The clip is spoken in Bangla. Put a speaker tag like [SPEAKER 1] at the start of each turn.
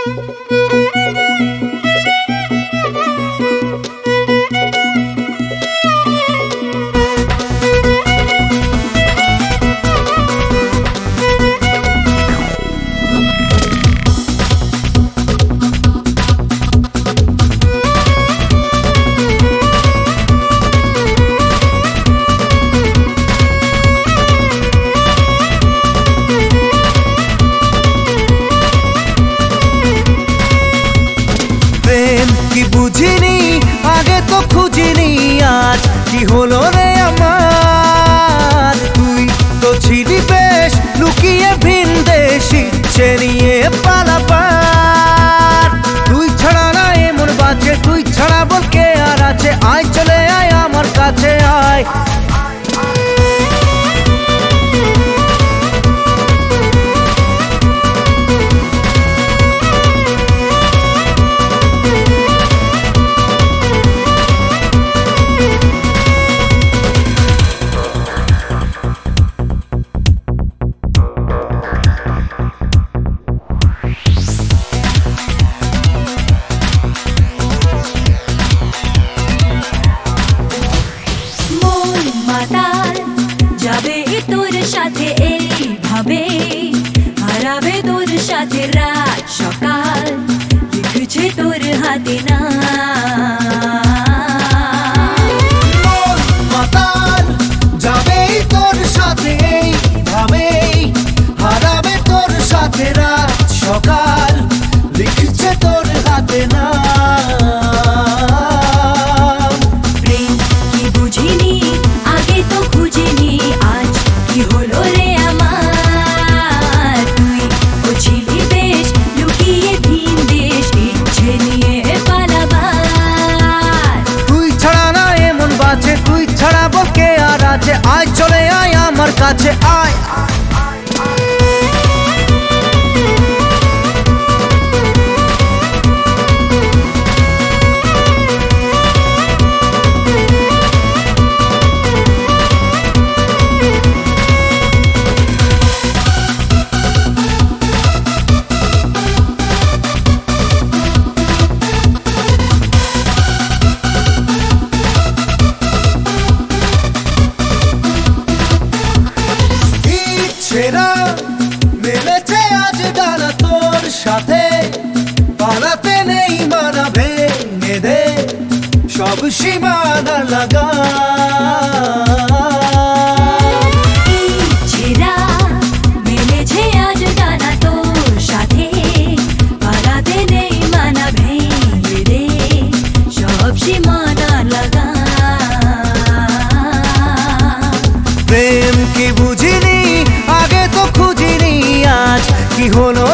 [SPEAKER 1] কি বুঝিনি আগে তো খুঁজিনি, আজ কি হলো রে আমার। তুই তো ছিলি বেশ লুকিয়ে ভিন দেশ, ইচ্ছে নিয়ে পালাবার। তুই ছাড়া না এমন বাঁচে, তুই ছাড়া বল কে আর আছে। আয় চলে আয় আমার কাছে আয়।
[SPEAKER 2] যাবে তোর সাথে এইভাবে, হারাবে তোর সাথে রাত সকাল, লিখছে তোর হাতে না।
[SPEAKER 1] যাবে তোর সাথে এইভাবে, হারাবে তোর সাথে রাত সকাল, লিখছে তোর হাতে না। তুই ছাড়া বল কে আর আছে। আয় চলে আয় আমার কাছে আয়। মেলেছে আজ ডানা তোর সাথে, পালাতে নেই মানা, ভেঙে দে সব সীমানা লাগা।
[SPEAKER 2] মেলেছে আজ ডানা তোর সাথে, পালাতে নেই মানা, ভেঙে দে সব সীমানা লাগা।
[SPEAKER 1] প্রেম কি বুঝিনি আগে তো খুঁজিনি, আজ কি হলো